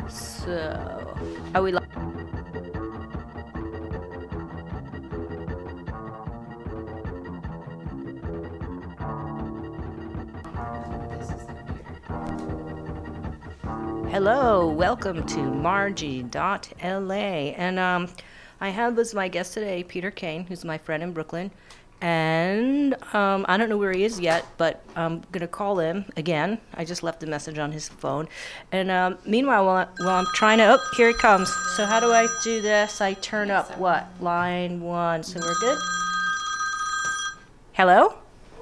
So, are we live? Hello, welcome to Margie.la. And I have as my guest today Peter Kane, who's my friend in Brooklyn. And I don't know where he is yet, but I'm going to call him again. I just left a message on his phone. And meanwhile, while I'm trying to... Oh, here he comes. So how do I do this? I turn up what? Line 1. So we're good? Hello?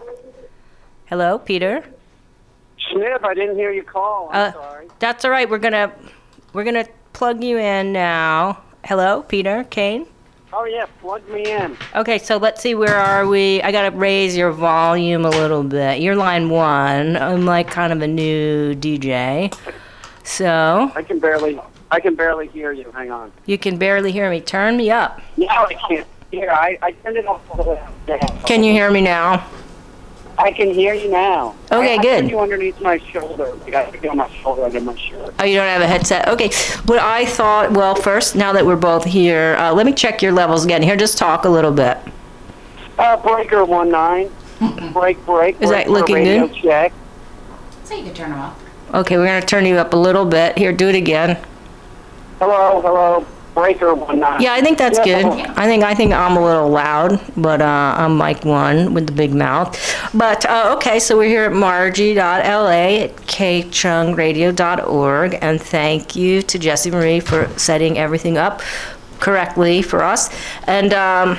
Hello, Peter? Snip, I didn't hear you call. I'm sorry. That's all right. We're gonna plug you in now. Hello, Peter Kane? Oh, yeah, plug me in. Okay, so let's see, where are we? I gotta raise your volume a little bit. You're line 1. I'm like kind of a new DJ. So I can barely hear you. Hang on. you can barely hear me. Turn me up. Now I can't hear. I turned it off all the way down. Can you hear me now? I can hear you now. Okay, I good. put you underneath my shoulder. Like I put you on my shoulder under my shirt. Oh, you don't have a headset? Okay. What I thought, well, first, now that we're both here, let me check your levels again. Here, just talk a little bit. Breaker 19. Break. Is that looking radio good? Check. So you can turn them off. Okay, we're going to turn you up a little bit. Here, do it again. Hello. Breaker 19. Yeah, I think that's good. hello. I think I'm a little loud, but I'm mic 1 with the big mouth. But okay, so we're here at Margie.la at kchungradio.org, and thank you to Jessie Marie for setting everything up correctly for us. And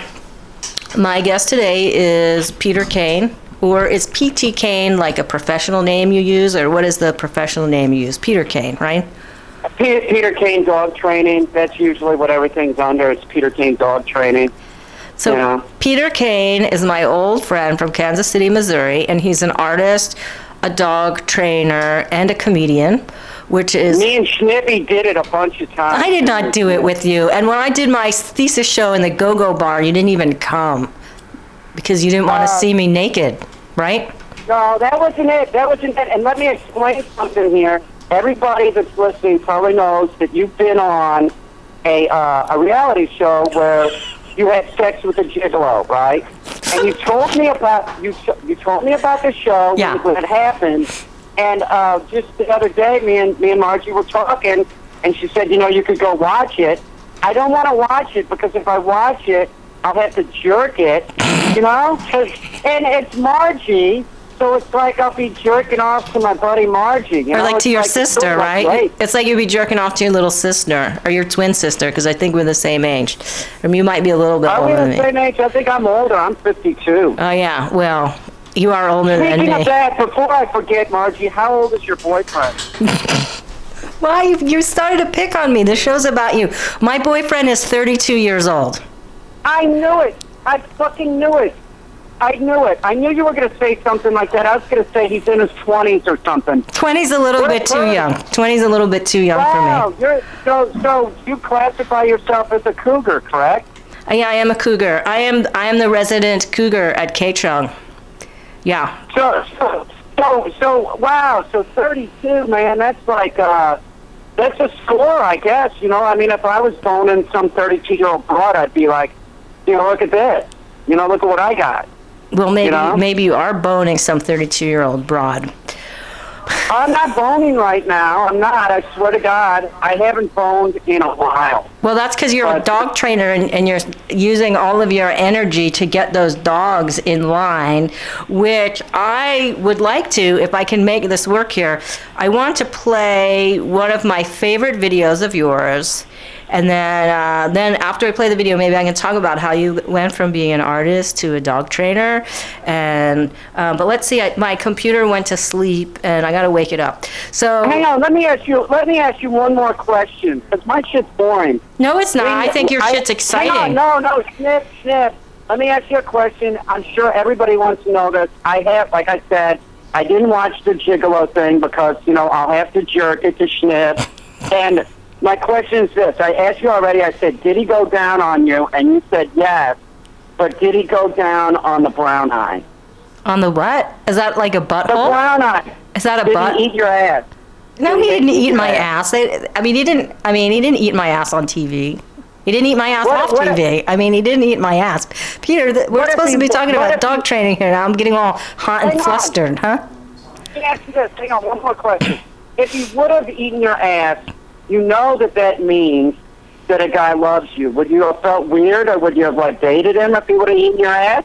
my guest today is Peter Kane. Or is PT Kane like a professional name you use, or what is the professional name you use? Peter Kane, right? Peter Kane Dog Training. That's usually what everything's under. It's Peter Kane Dog Training. So Yeah. Peter Kane is my old friend from Kansas City, Missouri, and he's an artist, a dog trainer, and a comedian, which is... Me and Snippy did it a bunch of times. I did not do it with you. And when I did my thesis show in the Go-Go Bar, you didn't even come because you didn't want to see me naked, right? No, that wasn't it. And let me explain something here. Everybody that's listening probably knows that you've been on a reality show where you had sex with a gigolo, right? And you told me about you told me about the show Yeah. when it happened. And just the other day, me and Margie were talking, and she said, you could go watch it. I don't want to watch it because if I watch it, I'll have to jerk it, and it's Margie. So it's like I'll be jerking off to my buddy Margie. Or like It's to your like- sister, it's right? great. It's like you'd be jerking off to your little sister or your twin sister, because I think we're the same age. Or you might be a little bit Are we older than the me. same age? I think I'm older. I'm 52. Oh, yeah. Well, you are older than Speaking me. of that, before I forget, Margie, how old is your boyfriend? Why? You started to pick on me. This show's about you. My boyfriend is 32 years old. I knew it. I fucking knew it. I knew it. I knew you were going to say something like that. I was going to say he's in his 20s or something. 20's a little What bit a too bird. young. 20's a little bit too young Wow, for me. so you classify yourself as a cougar, correct? Yeah, I am a cougar. I am the resident cougar at K-Chung. Yeah. So wow, so 32, man, that's like, that's a score, I guess, I mean, if I was boning some 32-year-old broad, I'd be like, look at this, look at what I got. Well, know? maybe you are boning some 32-year-old broad. I'm not boning right now, I'm not, I swear to God, I haven't boned in a while. Well, that's because you're a But- dog trainer and you're using all of your energy to get those dogs in line, which I would like to, if I can make this work here. I want to play one of my favorite videos of yours. And then after I play the video, maybe I can talk about how you went from being an artist to a dog trainer. And but let's see, my computer went to sleep, and I gotta wake it up. So Hang on, let me ask you one more question, because my shit's boring. no, it's not. I think your shit's exciting. Hang on, no, snip. Let me ask you a question. I'm sure everybody wants to know this. I have, like I said, I didn't watch the gigolo thing because, I'll have to jerk it to Snip. And my question is this. I asked you already, I said, did he go down on you? And you said yes. But did he go down on the brown eye? On the what? Is that like a The butthole? brown eye. Is that a Did butt? he eat your ass? No, he didn't eat my ass. He didn't. He didn't eat my ass on TV. He didn't eat my ass off TV. He didn't eat my ass. Peter, we're supposed to be talking about dog training here now. I'm getting all hot and flustered, huh? Let me ask you this. Hang on, one more question. If he would have eaten your ass, you know that means that a guy loves you. Would you have felt weird, or would you have dated him if he would have eaten your ass?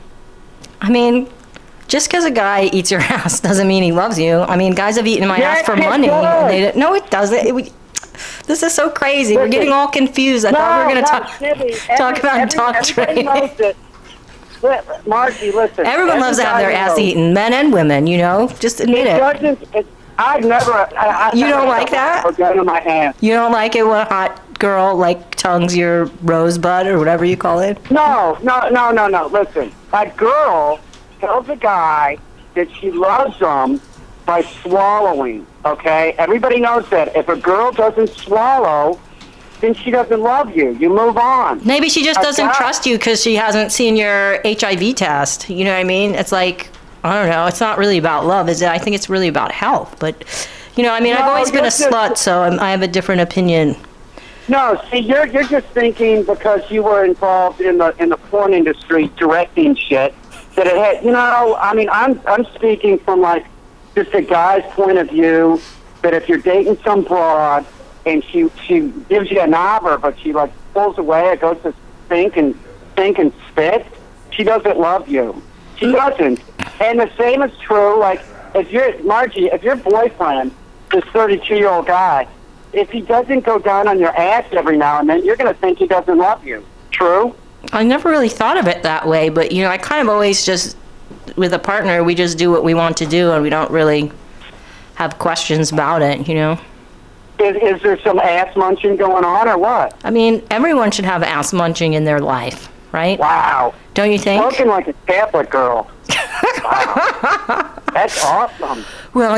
Just because a guy eats your ass doesn't mean he loves you. Guys have eaten my ass for money. No, it doesn't. This is so crazy. We're getting all confused. I thought we were going to talk about dog training. Margie, listen. Everyone loves to have their ass eaten, men and women. Just admit it. I've never. You don't like that? You don't like it when a hot girl tongues your rosebud or whatever you call it? No. Listen, a girl tells a guy that she loves him by swallowing, okay? Everybody knows that. If a girl doesn't swallow, then she doesn't love you. You move on. Maybe she just doesn't trust you because she hasn't seen your HIV test. You know what I mean? It's I don't know. It's not really about love, is it? I think it's really about health. But, I've always been a slut, so I have a different opinion. No, see, you're just thinking because you were involved in the porn industry directing shit that it had. I'm speaking from just a guy's point of view. That if you're dating some broad and she gives you a knobber, but she pulls away, it goes to stink and spit. She doesn't love you. She doesn't. And the same is true. If your boyfriend, this 32-year-old guy, if he doesn't go down on your ass every now and then, you're going to think he doesn't love you. True? I never really thought of it that way, but, I kind of always just, with a partner, we just do what we want to do, and we don't really have questions about it, Is there some ass munching going on, or what? Everyone should have ass munching in their life, right? Wow. Don't you think? Spoken like a Catholic girl. Wow. That's awesome. Well,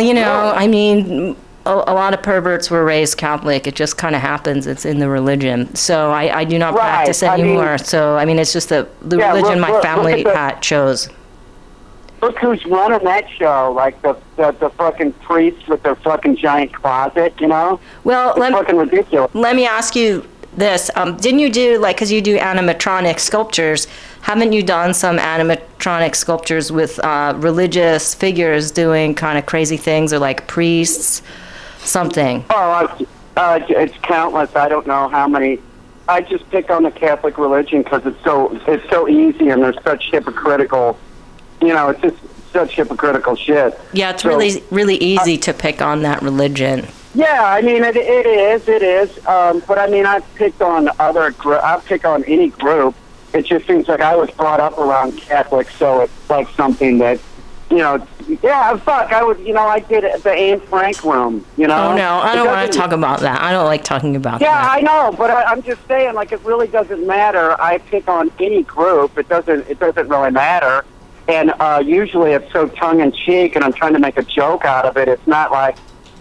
a lot of perverts were raised Catholic. It just kind of happens. It's in the religion. So I do not practice anymore. It's just the religion my family chose. Look who's running that show, the fucking priests with their fucking giant closet, Well, it's fucking ridiculous. Let me ask you this. Didn't you do, because you do animatronic sculptures, haven't you done some animatronic sculptures with religious figures doing kind of crazy things, or priests? Something. Oh, it's countless. I don't know how many. I just pick on the Catholic religion because it's so easy, and there's such hypocritical. It's just such hypocritical shit. Yeah, it's really easy to pick on that religion. Yeah, it is. But I've picked on I've picked on any group. It just seems like I was brought up around Catholics, so it's something that. I did the Anne Frank room, Oh, no, I don't want to talk about that. I don't like talking about that. Yeah, I know, but I'm just saying, it really doesn't matter. I pick on any group. It doesn't really matter. And usually it's so tongue-in-cheek, and I'm trying to make a joke out of it. It's not like,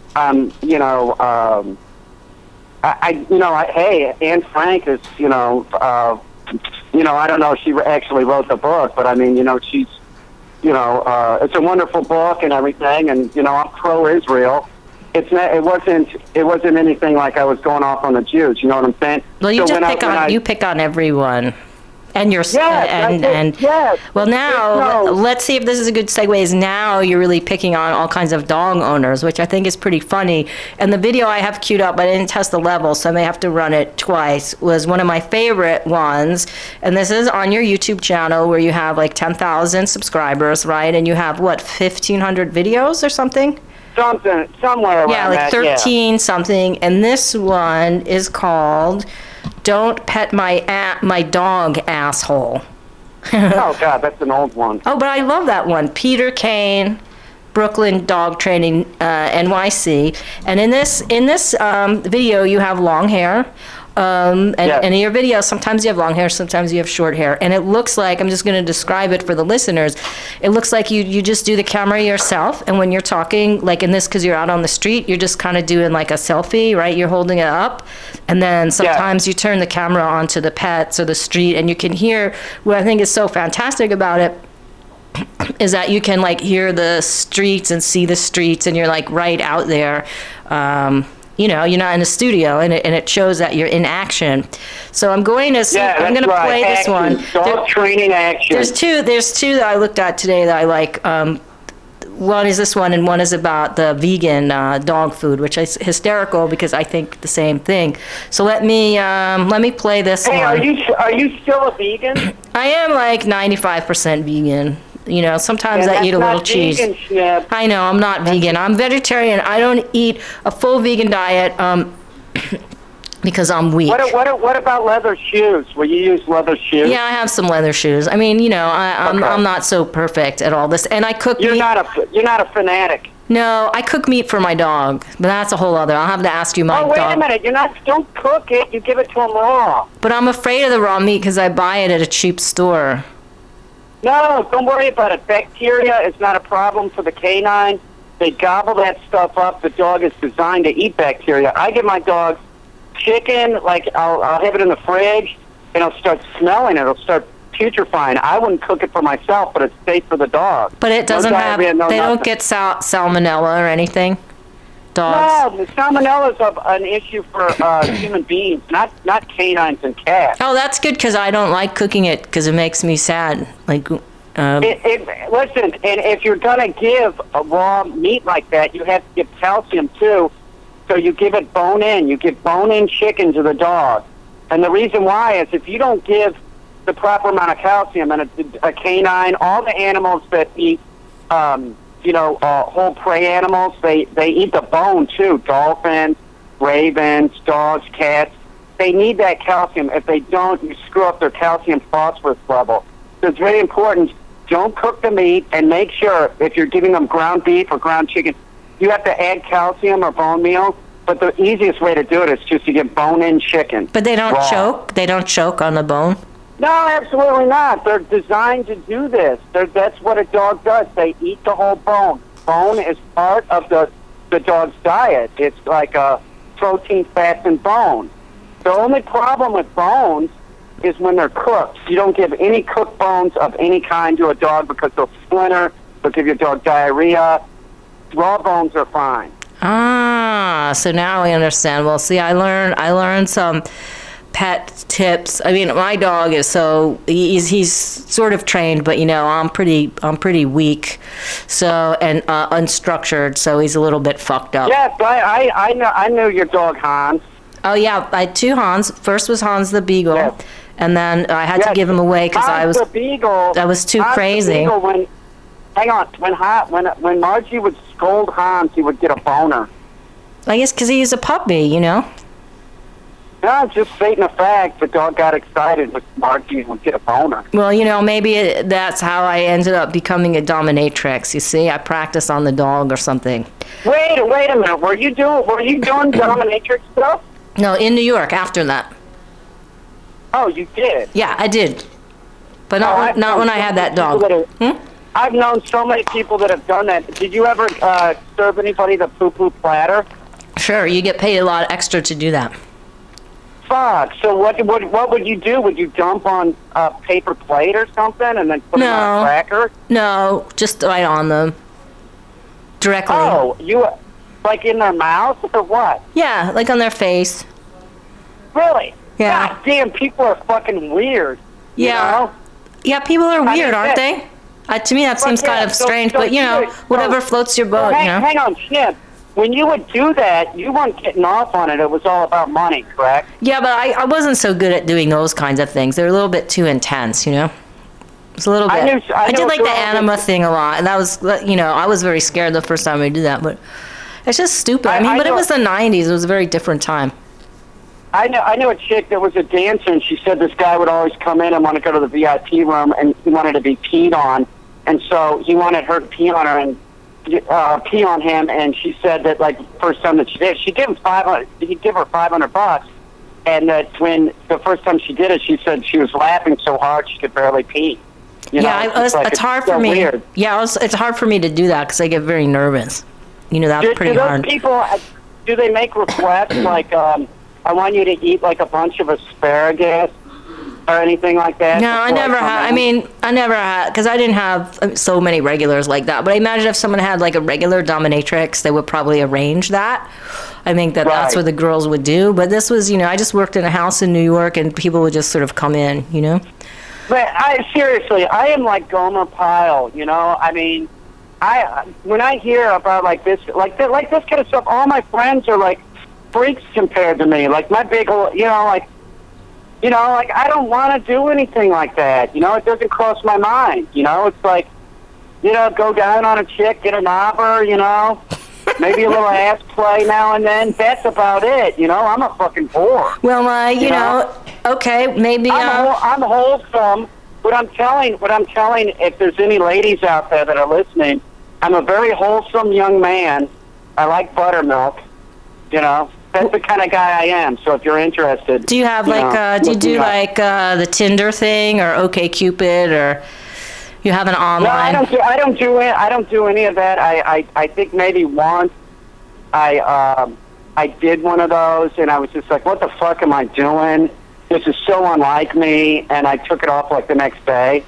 hey, Anne Frank is, I don't know if she actually wrote the book, but she's, it's a wonderful book and everything, and I'm pro-Israel. It wasn't anything like I was going off on the Jews. You know what I'm saying? Well, you pick on everyone, and well, now let's see if this is a good segue. Is now you're really picking on all kinds of dog owners, which I think is pretty funny. And the video I have queued up, but I didn't test the level, so I may have to run it twice. Was one of my favorite ones, and this is on your YouTube channel where you have 10,000 subscribers, right? And you have 1,500 videos or something. Somewhere around 13 something. And this one is called "Don't Pet My Dog, Asshole." Oh God, that's an old one. Oh, but I love that one. Peter Kane, Brooklyn Dog Training, NYC. And in this video, you have long hair. And in your videos, sometimes you have long hair, sometimes you have short hair. And it looks like, I'm just going to describe it for the listeners, it looks like you just do the camera yourself. And when you're talking, in this, because you're out on the street, you're just kind of doing a selfie, right? You're holding it up. And then sometimes you turn the camera onto the pets or the street, and you can hear what I think is so fantastic about it is that you can like hear the streets and see the streets, and you're like right out there. You know, you're not in a studio, and it shows that you're in action. So I'm going to I'm going to play this one. Dog training action. There's two that I looked at today that I like. One is this one, and one is about the vegan dog food, which is hysterical because I think the same thing. So let me play this one. Hey, are you still a vegan? I am like 95% vegan. You know, sometimes I eat a little cheese. Vegan, Snip. I know, I'm not vegan. I'm vegetarian. I don't eat a full vegan diet because I'm weak. What about leather shoes? Will you use leather shoes? Yeah, I have some leather shoes. I mean, you know, I'm not so perfect at all this. And I cook meat. You're not a fanatic. No, I cook meat for my dog, but that's a whole other. I'll have to ask you my dog. Oh, wait a minute. Don't cook it. You give it to him raw. But I'm afraid of the raw meat because I buy it at a cheap store. No, don't worry about it. Bacteria is not a problem for the canine. They gobble that stuff up. The dog is designed to eat bacteria. I give my dog chicken, like I'll have it in the fridge, and it'll start smelling it. It'll start putrefying. I wouldn't cook it for myself, but it's safe for the dog. But it doesn't have, they don't get salmonella or anything? Dogs? No, the salmonella is an issue for human beings, not canines and cats. Oh, that's good because I don't like cooking it because it makes me sad. Like, listen, and if you're gonna give a raw meat like that, you have to give calcium too. So you give it bone-in. You give bone-in chicken to the dog, and the reason why is if you don't give the proper amount of calcium, and a canine, all the animals that eat. Whole prey animals, they eat the bone too. Dolphins, ravens, dogs, cats. They need that calcium. If they don't, you screw up their calcium phosphorus level. So it's very important. Don't cook the meat, and make sure if you're giving them ground beef or ground chicken, you have to add calcium or bone meal. But the easiest way to do it is just to get bone-in chicken. But they don't raw. choke? They don't choke on the bone? No, absolutely not. They're designed to do this. That's what a dog does. They eat the whole bone. Bone is part of the dog's diet. It's like a protein, fats, and bone. The only problem with bones is when they're cooked. You don't give any cooked bones of any kind to a dog because they'll splinter. They'll give your dog diarrhea. Raw bones are fine. Ah, so now I understand. Well, see, I learned some pet tips. I mean, my dog is he's sort of trained, but you know, I'm pretty weak, so and unstructured, so he's a little bit fucked up. Yes, I know your dog Hans. Oh yeah, I had two Hans. First was Hans the Beagle, yes. And then I had to give him away because I was too crazy. When Margie would scold Hans, he would get a boner. I guess because he's a puppy, you know. No, just stating a fact. The dog got excited with Margie and would get a boner. Well, you know, maybe that's how I ended up becoming a dominatrix. You see, I practiced on the dog or something. Wait a minute. Were you doing dominatrix stuff? No, in New York after that. Oh, you did? Yeah, I did. But not when I had that dog. I've known so many people that have done that. Did you ever serve anybody the poo-poo platter? Sure, you get paid a lot extra to do that. Fuck. So what would you do? Would you dump on a paper plate or something and then put it on a cracker? No, just right on them. Directly. Oh, you like in their mouth or what? Yeah, like on their face. Really? Yeah. God damn, people are fucking weird. Yeah. You know? Yeah, people are weird, aren't they? To me, that seems kind of strange, but you know, whatever floats your boat, you know. Hang on, Snip. When you would do that, you weren't getting off on it. It was all about money, correct? Yeah, but I wasn't so good at doing those kinds of things. They're a little bit too intense, you know? It's a little bit. I did like the anima thing a lot, and that was, you know, I was very scared the first time I did that, but it's just stupid. I mean, but it was the 90s. It was a very different time. I knew a chick that was a dancer, and she said this guy would always come in and want to go to the VIP room, and he wanted to be peed on, and so he wanted her to pee on her and pee on him, and she said that like the first time that she did, she'd give him he'd give her $500, and that when the first time she did it, she said she was laughing so hard she could barely pee. It's hard for me. Weird. Yeah, it's hard for me to do that because I get very nervous. You know, that's pretty hard. Do those people, do they make requests like, I want you to eat like a bunch of asparagus or anything like that? No, I before never come had. I in? mean, I never had, because I didn't have so many regulars like that. But I imagine if someone had like a regular dominatrix, they would probably arrange that. I think that that's Right. what the girls would do. But this was, I just worked in a house in New York, and people would just sort of come in. But seriously, I am like Gomer Pyle, I mean, when I hear about like this kind of stuff, all my friends are like freaks compared to me. Like my big, like I don't want to do anything like that. It doesn't cross my mind. It's like, go down on a chick, get a knobber, maybe a little ass play now and then. That's about it. I'm a fucking whore. Well, you know? okay, maybe. I'm wholesome. What I'm telling, if there's any ladies out there that are listening, I'm a very wholesome young man. I like buttermilk. That's the kind of guy I am. So if you're interested, do you have do you do like the Tinder thing or OkCupid, or you have an online? No, I don't do it. I don't do any of that. I think maybe once I did one of those, and I was just like, what the fuck am I doing? This is so unlike me, and I took it off like the next day.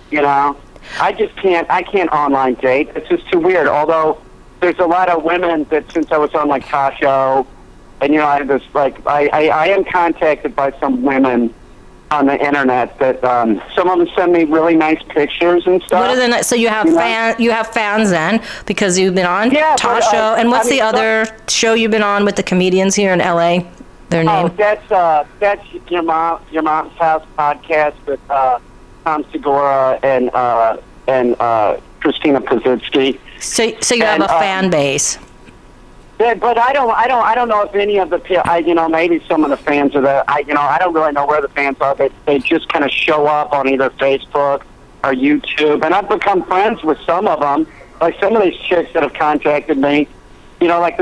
I just can't. I can't online date. It's just too weird. Although there's a lot of women that since I was on like Tasho, and I have this like I am contacted by some women on the internet that some of them send me really nice pictures and stuff. What are the so you have you have fans then because you've been on Tasho, and what's the other show you've been on with the comedians here in LA? Their name? Oh, that's your mom's house podcast with Tom Segura and Christina Pazitsky. So you have a fan base. Yeah, but I don't know if any of the maybe some of the fans are there. I don't really know where the fans are. They just kind of show up on either Facebook or YouTube, and I've become friends with some of them. Like some of these chicks that have contacted me. Like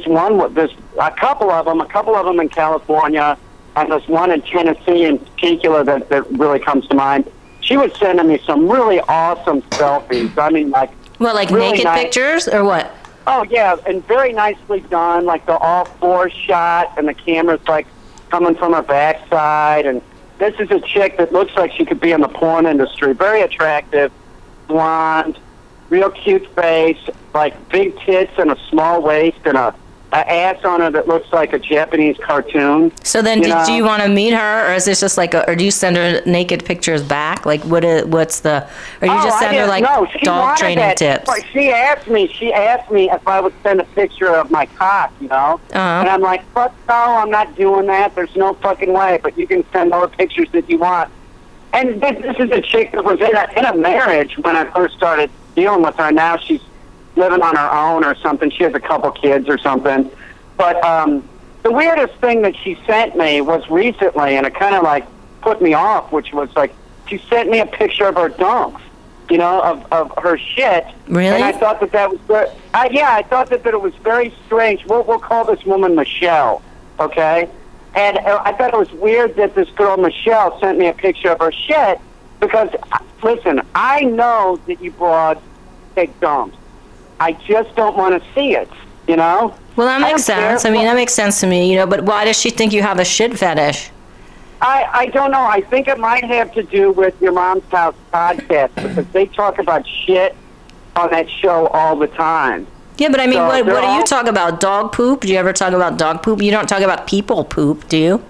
a couple of them in California, and this one in Tennessee in particular that really comes to mind. She was sending me some really awesome selfies. I mean, like really naked pictures or what? Oh yeah, and very nicely done. Like the all four shot, and the camera's like coming from her backside. And this is a chick that looks like she could be in the porn industry. Very attractive, blonde. Real cute face, like big tits and a small waist and a ass on her that looks like a Japanese cartoon. So then, do you want to meet her, or is this just like, or do you send her naked pictures back? Like, what's the? Or you just send her like dog training tips? She asked me if I would send a picture of my cock, and I'm like, fuck no, I'm not doing that. There's no fucking way. But you can send all the pictures that you want. And this is a chick that was in a marriage when I first started dealing with her. Now she's living on her own or something. She has a couple kids or something. But the weirdest thing that she sent me was recently, and it kind of like put me off, which was like she sent me a picture of her dumps, of her shit. Really? And I thought that was good. I thought that it was very strange. We'll call this woman Michelle, okay? And I thought it was weird that this girl Michelle sent me a picture of her shit because, listen, I know that you broads take dumps. I just don't want to see it, Well, that makes sense. I mean, that makes sense to me, but why does she think you have a shit fetish? I don't know. I think it might have to do with your mom's house podcast because they talk about shit on that show all the time. Yeah, but I mean, what do you talk about? Dog poop? Do you ever talk about dog poop? You don't talk about people poop, do you?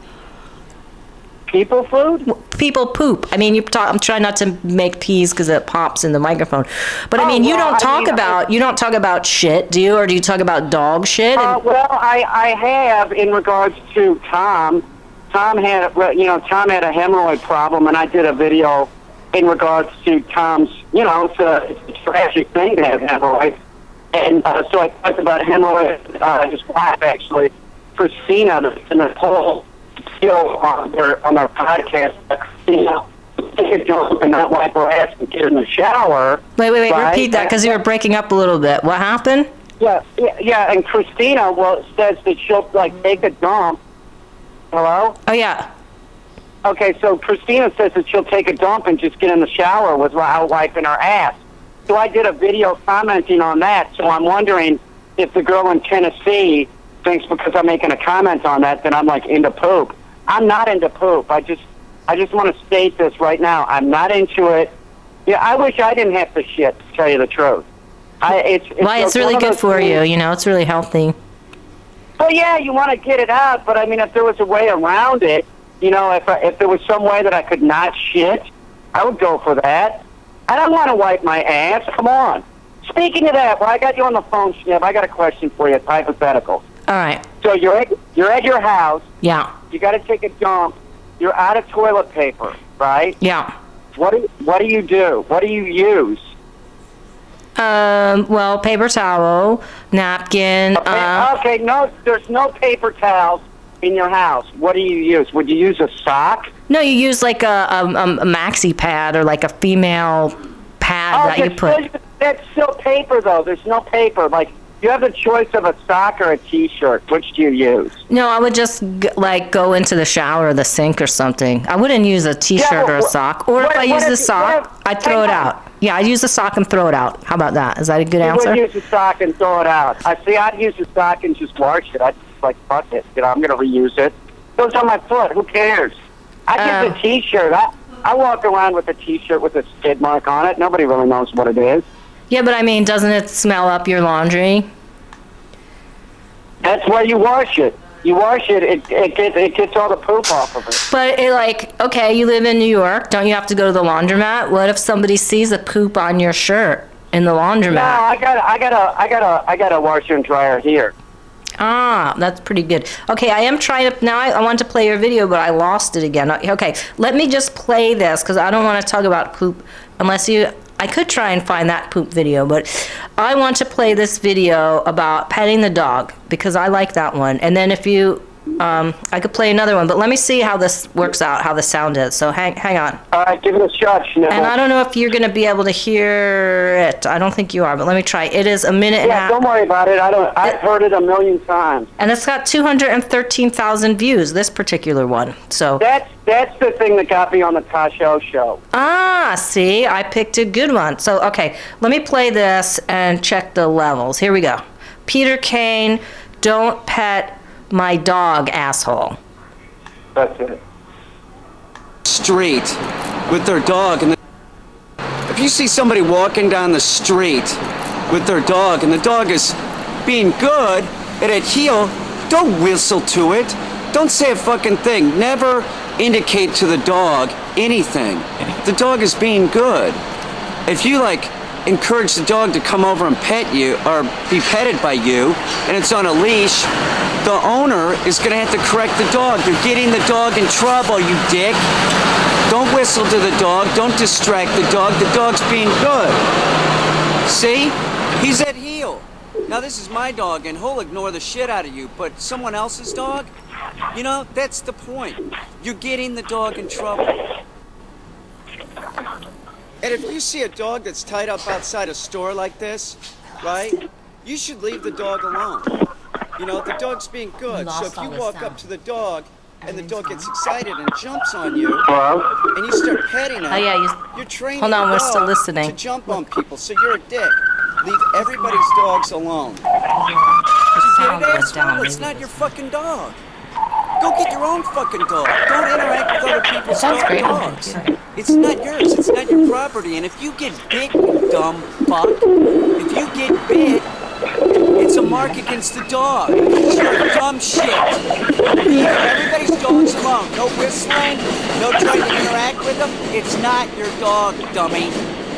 People food? People poop. I mean, I'm trying not to make peas because it pops in the microphone. But I mean, you don't talk about shit, do you? Or do you talk about dog shit? Well, I have in regards to Tom. Tom had a hemorrhoid problem, and I did a video in regards to Tom's. It's a tragic thing to have hemorrhoids. And so I talked about hemorrhoid, his wife, actually, Christina, and the whole deal on their podcast. Christina, take a dump and not wipe her ass and get in the shower. Wait, right? Repeat that because you were breaking up a little bit. What happened? Yeah, and Christina, says that she'll, take a dump. Hello? Oh, yeah. Okay, so Christina says that she'll take a dump and just get in the shower without wiping her ass. So I did a video commenting on that, so I'm wondering if the girl in Tennessee thinks because I'm making a comment on that I'm, into poop. I'm not into poop. I I just want to state this right now. I'm not into it. Yeah, I wish I didn't have to shit, to tell you the truth. It's really good for you. You know, it's really healthy. Well, yeah, you want to get it out, but I mean, if there was a way around it, you know, if there was some way that I could not shit, I would go for that. I don't want to wipe my ass. Come on. Speaking of that, while I got you on the phone, Schnipp, I got a question for you. It's hypothetical. All right. So you're at your house. Yeah. You got to take a dump. You're out of toilet paper, right? Yeah. What do you do? What do you use? Well, paper towel, napkin. Okay, no, there's no paper towels in your house. What do you use? Would you use a sock? No, you use like a maxi pad or like a female pad that you put. That's still paper, though. There's no paper. Like, you have the choice of a sock or a T-shirt. Which do you use? No, I would just go into the shower or the sink or something. I wouldn't use a T-shirt or a sock. Or if I use the sock, I'd throw it out. Yeah, I'd use the sock and throw it out. How about that? Is that a good answer? You would use the sock and throw it out. I'd use the sock and just wash it. I'd just like, fuck it. You know, I'm going to reuse it. It goes on my foot. Who cares? I use a T-shirt. I walk around with a T-shirt with a skid mark on it. Nobody really knows what it is. Yeah, but I mean, doesn't it smell up your laundry? That's why you wash it. You wash it, it gets all the poop off of it. But okay, you live in New York. Don't you have to go to the laundromat? What if somebody sees a poop on your shirt in the laundromat? No, I got a washer and dryer here. Ah, that's pretty good. Okay, I am trying to, now I want to play your video, but I lost it again. Okay, let me just play this, because I don't want to talk about poop unless I could try and find that poop video, but I want to play this video about petting the dog, because I like that one. And then if you, I could play another one, but let me see how this works out, how the sound is. So hang on. All right, give it a shot, Schnipp. And I don't know if you're going to be able to hear it. I don't think you are, but let me try. It is a minute and a half. Yeah, don't worry about it. I've heard it a million times. And it's got 213,000 views, this particular one. So that's the thing that got me on the Tasho show. Ah, see, I picked a good one. So, okay, let me play this and check the levels. Here we go. Peter Kane, don't pet my dog, asshole. That's it. Street with their dog, and if you see somebody walking down the street with their dog and the dog is being good at a heel, don't whistle to it. Don't say a fucking thing. Never indicate to the dog anything. The dog is being good. If you encourage the dog to come over and pet you or be petted by you and it's on a leash, the owner is going to have to correct the dog. You're getting the dog in trouble, you dick. Don't whistle to the dog. Don't distract the dog. The dog's being good. See? He's at heel. Now this is my dog and he'll ignore the shit out of you, but someone else's dog? You know, that's the point. You're getting the dog in trouble. And if you see a dog that's tied up outside a store like this, right, you should leave the dog alone. You know, the dog's being good. So if you walk up to the dog and the dog gets excited and jumps on you, and you start petting him, you're training hold on, the we're dog still listening. to jump on people. So you're a dick. Leave everybody's dogs alone. It's not your fucking dog. Go get your own fucking dog. Don't interact with other people's dogs. It's not yours. It's not your property. And if you get bit, you dumb fuck, if you get bit, it's a mark against the dog. You're dumb shit. Leave everybody's dogs alone. No whistling. No trying to interact with them. It's not your dog, dummy.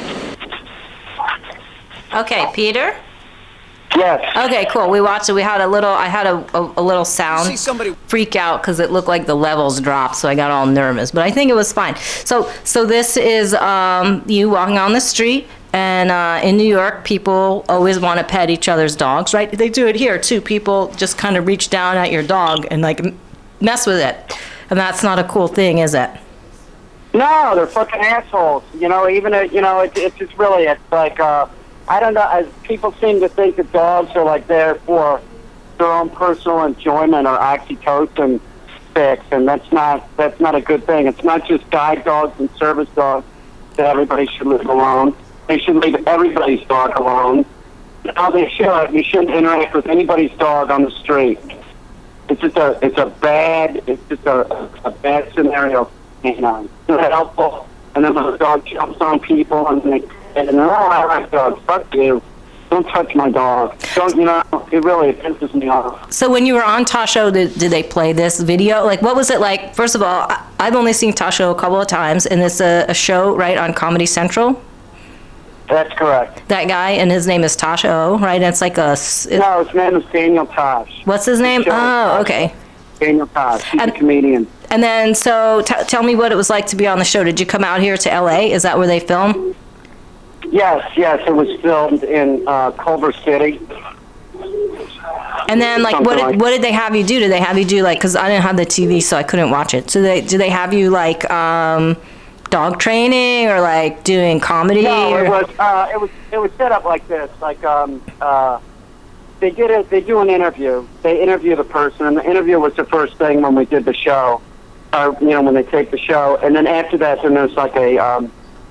Okay, Peter? Yes. Okay, cool. We watched it. I had a little sound See somebody freak out because it looked like the levels dropped, so I got all nervous. But I think it was fine. So this is you walking on the street, and in New York, people always want to pet each other's dogs, right? They do it here too. People just kind of reach down at your dog and mess with it, and that's not a cool thing, is it? No, they're fucking assholes. You know, even it's just really, it's like. I don't know, as people seem to think that dogs are there for their own personal enjoyment or oxytocin fix, and that's not a good thing. It's not just guide dogs and service dogs that everybody should leave alone. They should leave everybody's dog alone. No, they should. You shouldn't interact with anybody's dog on the street. It's just a bad scenario canine. Isn't that helpful? And then the dog jumps on people, and then oh, I like dogs. Fuck you. Don't touch my dog. Don't, it really pisses me off. So when you were on Tasho, did they play this video? Like, what was it like? First of all, I've only seen Tasho a couple of times, and it's a show, right, on Comedy Central? That's correct. That guy, and his name is Tasho, right? And it's like No, his name is Daniel Tosh. What's his name? Oh, okay. Daniel Tosh. He's a comedian. And then, so tell me what it was like to be on the show. Did you come out here to LA? Is that where they film? Yes, it was filmed in Culver City. And then, like, what did they have you do? Did they have you do, like, because I didn't have the TV, so I couldn't watch it. So do they have you, like, dog training or, like, doing comedy? No, or? it was set up like this. Like, they do an interview. They interview the person, and the interview was the first thing when we did the show. When they take the show, and then after that, then there's like a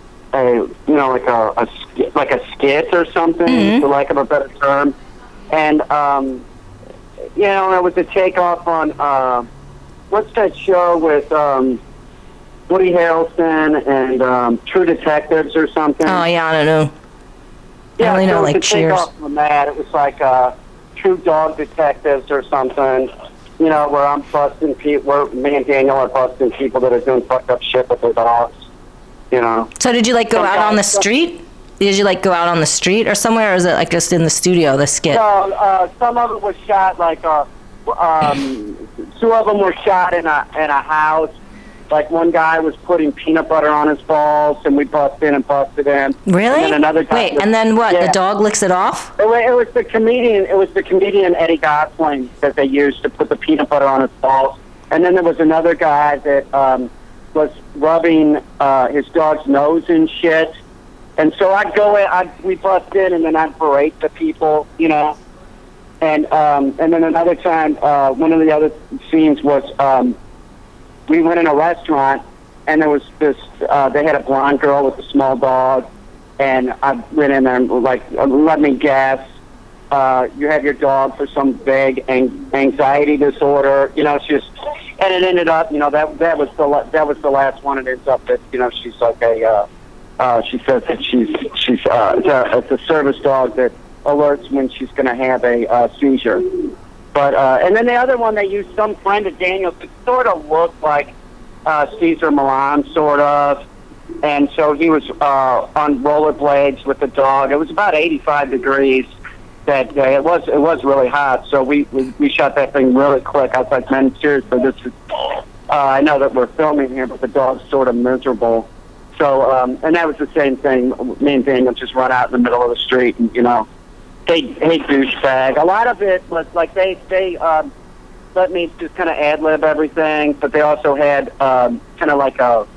skit or something, for lack of a better term. And, it was a takeoff on, what's that show with Woody Harrelson and True Detectives or something? Oh, yeah, I don't know. Yeah, I only know, so like, it was a Cheers. takeoff from that. It was like True Dog Detectives or something, where I'm busting people, where me and Daniel are busting people that are doing fucked up shit with their dogs, So did you, like, go out on the street? Did you, like, go out on the street or somewhere, or is it, like, just in the studio, the skit? No, some of it was shot, like, 2 of them were shot in a house. Like, one guy was putting peanut butter on his balls, and we busted in and busted in. Really? And then another guy Wait, and then what? Yeah. The dog licks it off? It was the comedian. It was the comedian Eddie Gosling that they used to put the peanut butter on his balls. And then there was another guy that was rubbing his dog's nose and shit. And so I'd go in, we bust in, and then I'd berate the people, And then another time, one of the other scenes was we went in a restaurant, and there was this. They had a blonde girl with a small dog, and I went in there and like, let me guess. You have your dog for some vague anxiety disorder, She's, and it ended up, that was the last one. It ends up that she's like she says that it's a service dog that alerts when she's going to have a seizure. But and then the other one, they used some friend of Daniel's that sort of looked like Caesar Milan, sort of. And so he was on rollerblades with the dog. It was about 85 degrees that day. It was really hot. So we shot that thing really quick. I was like, man, seriously, this is. I know that we're filming here, but the dog's sort of miserable. So and that was the same thing. Me and Daniel just run out in the middle of the street, and hey douchebag. A lot of it was like they let me just kind of ad-lib everything, but they also had kind of like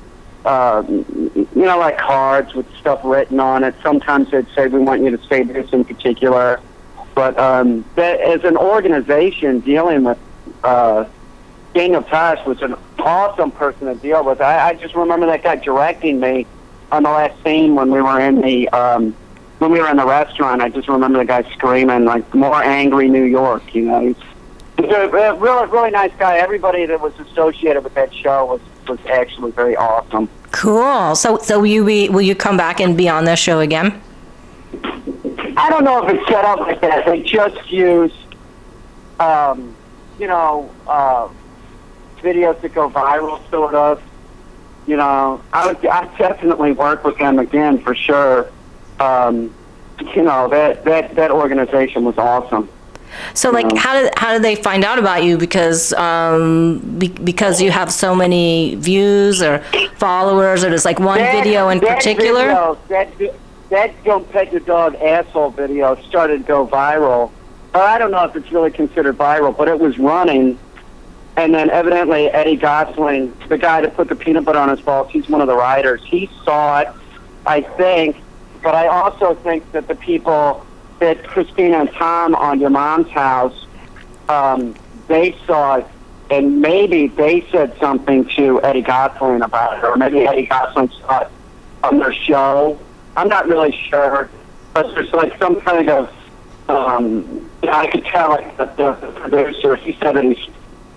like cards with stuff written on it. Sometimes they'd say, we want you to say this in particular. But that, as an organization dealing with Daniel Tosh was an awesome person to deal with. I just remember that guy directing me on the last scene when we were in the restaurant. I just remember the guy screaming, like, more angry New York, He's a really, really nice guy. Everybody that was associated with that show was actually very awesome. Cool. So will you come back and be on this show again? I don't know if it's set up like that. They just use, videos that go viral, sort of. I definitely work with them again for sure. That organization was awesome. So, like, how did they find out about you? Because because you have so many views or followers, or just like one video in particular? That Don't Pet Your Dog asshole video started to go viral. I don't know if it's really considered viral, but it was running. And then evidently Eddie Gosling, the guy that put the peanut butter on his balls, he's one of the writers. He saw it, I think. But I also think that the people that Christina and Tom on Your Mom's House, they saw it, and maybe they said something to Eddie Gosling about it, or maybe Eddie Gosling saw it on their show. I'm not really sure, but there's like some kind of, I could tell like the producer, he said that he's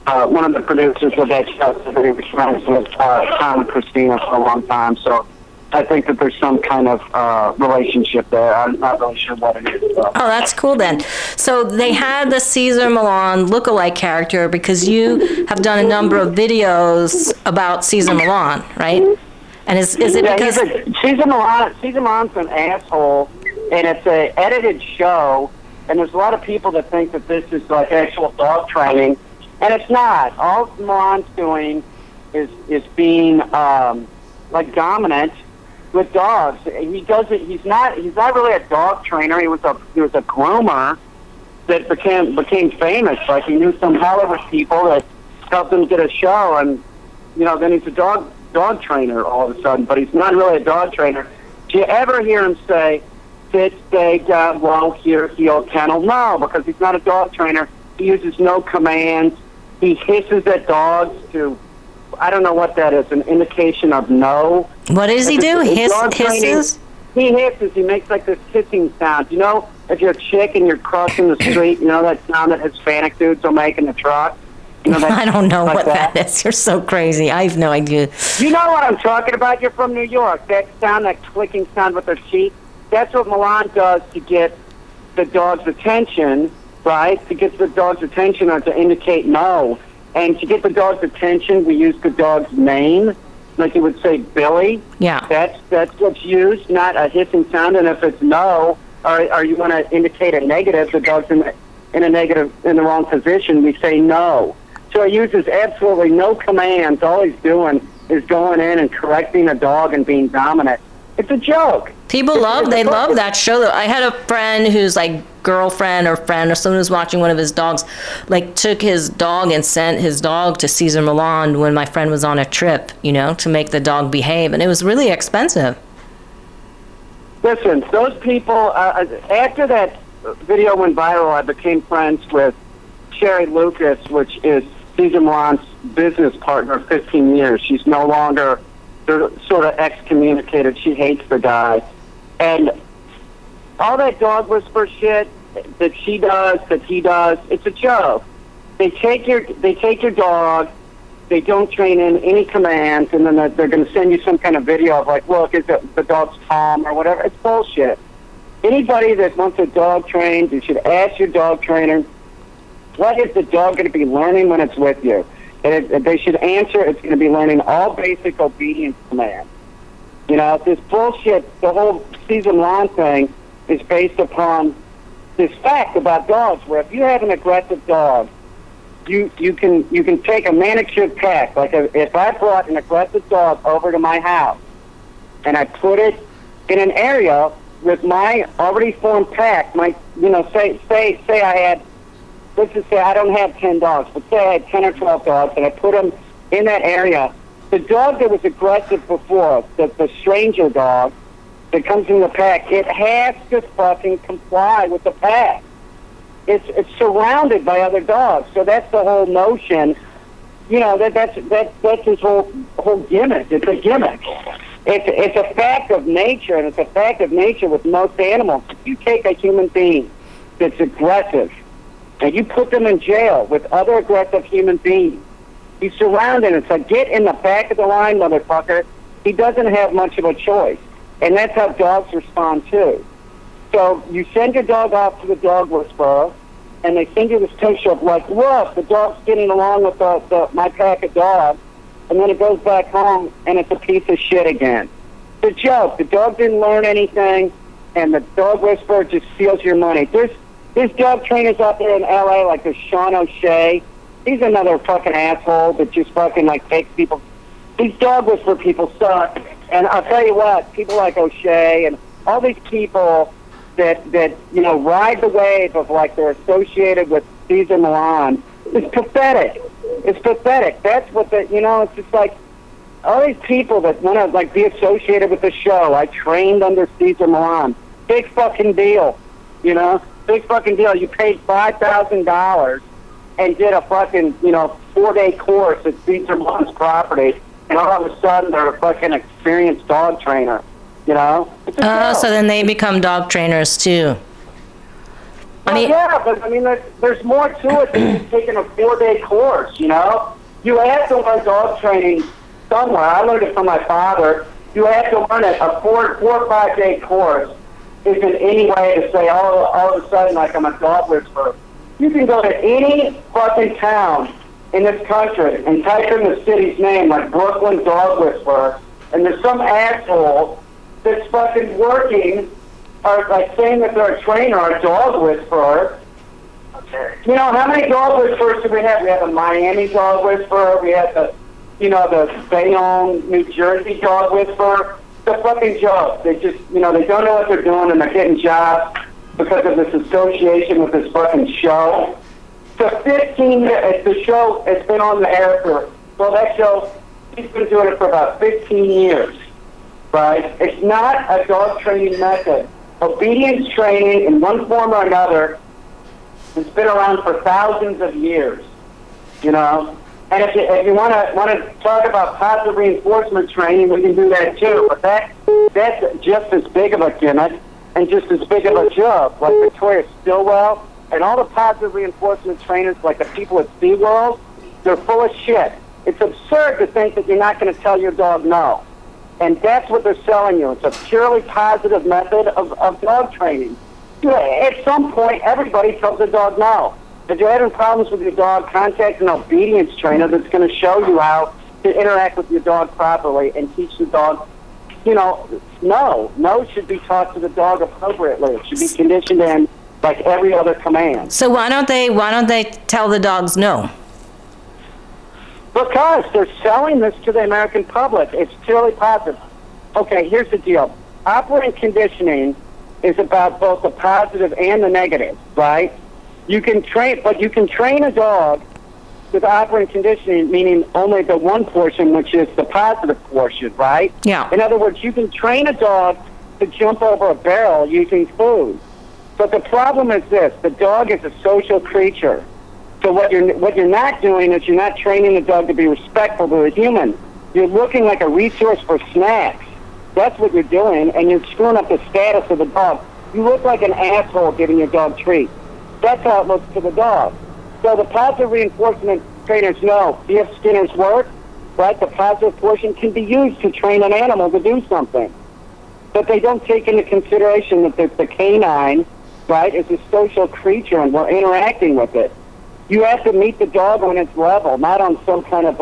one of the producers of that show, said that he was friends with Tom and Christina for a long time. So I think that there's some kind of relationship there. I'm not really sure what it is, though. Oh, that's cool then. So they had the Cesar Millan lookalike character because you have done a number of videos about Cesar Millan, right? And is it because... Cesar Millan's an asshole, and it's an edited show, and there's a lot of people that think that this is like actual dog training, and it's not. All Millan's doing is being like dominant with dogs. He doesn't. He's not really a dog trainer. He was a groomer that became famous. Like he knew some Hollywood people that helped him get a show, and then he's a dog trainer all of a sudden. But he's not really a dog trainer. Do you ever hear him say, "Sit, stay, down, low, here, heel, kennel"? No, because he's not a dog trainer. He uses no commands. He hisses at dogs to, I don't know what that is, an indication of no. What does he do? Hisses? He hisses. He makes like this hissing sound. If you're a chick and you're crossing the street, that sound that Hispanic dudes will make in the truck? I don't know like what that is. You're so crazy. I have no idea. You know what I'm talking about? You're from New York. That sound, that clicking sound with their teeth, that's what Millan does to get the dog's attention, right? To get the dog's attention or to indicate no. And to get the dog's attention, we use the dog's name. Like you would say, Billy. Yeah. That's what's used, not a hissing sound. And if it's no, or you want to indicate a negative, the dog's in the wrong position, we say no. So he uses absolutely no commands. All he's doing is going in and correcting a dog and being dominant. It's a joke. People love that show. I had a friend who's like girlfriend or friend or someone who's watching one of his dogs, like took his dog and sent his dog to Cesar Millan when my friend was on a trip, to make the dog behave. And it was really expensive. Listen, those people, after that video went viral, I became friends with Sherry Lucas, which is Cesar Millan's business partner of 15 years. She's no longer... They're sort of excommunicated. She hates the guy. And all that dog whisper shit that she does, that he does, it's a joke. They take your dog, they don't train in any commands, and then they're going to send you some kind of video of like, look, is the dog's calm or whatever. It's bullshit. Anybody that wants a dog trained, you should ask your dog trainer, what is the dog going to be learning when it's with you? And they should answer, it's going to be learning all basic obedience commands. This bullshit, the whole Cesar Millan thing is based upon this fact about dogs, where if you have an aggressive dog, you can take a manicured pack. Like if I brought an aggressive dog over to my house and I put it in an area with my already formed pack, say I had, let's just say I don't have 10 dogs, but say I had 10 or 12 dogs, and I put them in that area. The dog that was aggressive before, the stranger dog that comes in the pack, it has to fucking comply with the pack. It's surrounded by other dogs, so that's the whole notion. That's his whole gimmick. It's a gimmick. It's a fact of nature, and it's a fact of nature with most animals. If you take a human being that's aggressive, and you put them in jail with other aggressive human beings, he's surrounded. It's like, get in the back of the line, motherfucker. He doesn't have much of a choice. And that's how dogs respond, too. So you send your dog off to the dog whisperer, and they send you this picture of like, look, the dog's getting along with my pack of dogs, and then it goes back home, and it's a piece of shit again. It's a joke. The dog didn't learn anything, and the dog whisperer just steals your money. There's dog trainers out there in L.A. like there's Sean O'Shea. He's another fucking asshole that just fucking like takes people. These dog whisperer people suck. And I'll tell you what, people like O'Shea and all these people that ride the wave of like they're associated with Cesar Millan, it's pathetic. It's pathetic. That's what it's just like all these people that want to like be associated with the show. I trained under Cesar Millan. Big fucking deal. Big fucking deal. You paid $5,000 and did a fucking, 4-day course at Cesar Millan's property, and all of a sudden they're a fucking experienced dog trainer. It's a joke. So then they become dog trainers too. I mean, yeah, but I mean, there's more to it than just taking a 4-day course, you know? You have to learn dog training somewhere. I learned it from my father. You have to learn it. A 4 or 5 day course isn't any way to say all of a sudden like I'm a dog whisperer. You can go to any fucking town in this country and type in the city's name like Brooklyn Dog Whisperer, and there's some asshole that's fucking working or like saying that they're a trainer or a dog whisperer. You know, how many dog whisperers do we have? We have a Miami dog whisperer. We have the Bayonne, New Jersey dog whisperer. It's a fucking joke. They just, they don't know what they're doing, and they're getting jobs because of this association with this fucking show. So 15 years, the show has been on the air that show, he's been doing it for about 15 years, right? It's not a dog training method. Obedience training in one form or another has been around for thousands of years, And if you want to talk about positive reinforcement training, we can do that too. But that's just as big of a gimmick and just as big of a job. Like Victoria Stilwell and all the positive reinforcement trainers, like the people at SeaWorld, they're full of shit. It's absurd to think that you're not going to tell your dog no. And that's what they're selling you. It's a purely positive method of dog training. At some point, everybody tells their dog no. If you're having problems with your dog, contact an obedience trainer that's going to show you how to interact with your dog properly and teach the dog, no. No should be taught to the dog appropriately. It should be conditioned in like every other command. So why don't they tell the dogs no? Because they're selling this to the American public. It's purely positive. Okay, here's the deal. Operant conditioning is about both the positive and the negative, right? You can train a dog with operant conditioning, meaning only the one portion, which is the positive portion, right? Yeah. In other words, you can train a dog to jump over a barrel using food. But the problem is this: the dog is a social creature. So what you're not doing is you're not training the dog to be respectful to the human. You're looking like a resource for snacks. That's what you're doing, and you're screwing up the status of the dog. You look like an asshole giving your dog treats. That's how it looks to the dog. So the positive reinforcement trainers know if Skinner's work, right, the positive portion can be used to train an animal to do something. But they don't take into consideration that the canine, right, is a social creature and we're interacting with it. You have to meet the dog on its level, not on some kind of